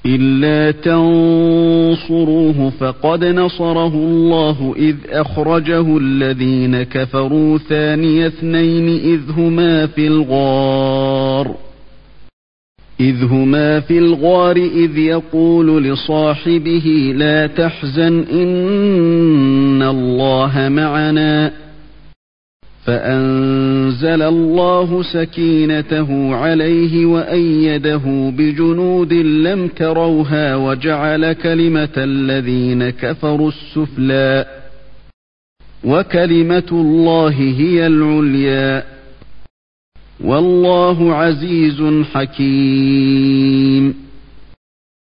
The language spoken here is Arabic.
إلا تنصروه فقد نصره الله إذ أخرجه الذين كفروا ثاني اثنين إذ هما في الغار إذ يقول لصاحبه لا تحزن إن الله معنا فأنزل الله سكينته عليه وأيده بجنود لم تروها وجعل كلمة الذين كفروا السفلى وكلمة الله هي العليا والله عزيز حكيم.